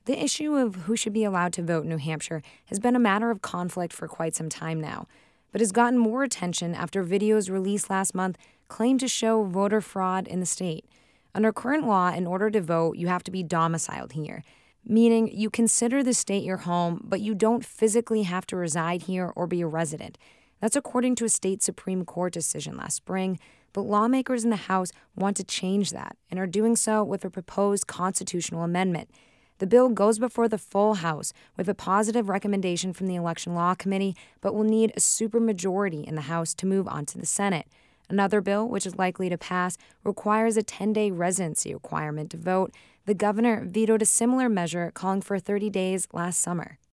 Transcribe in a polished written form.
The issue of who should be allowed to vote in New Hampshire has been a matter of conflict for quite some time now, but has gotten more attention after videos released last month claim to show voter fraud in the state. Under current law, in order to vote, you have to be domiciled here, meaning you consider the state your home, but you don't physically have to reside here or be a resident. That's according to a state Supreme Court decision last spring, but lawmakers in the House want to change that and are doing so with a proposed constitutional amendment. The bill goes before the full House with a positive recommendation from the Election Law Committee, but will need a supermajority in the House to move on to the Senate. Another bill, which is likely to pass, requires a 10-day residency requirement to vote. The governor vetoed a similar measure, calling for 30 days last summer.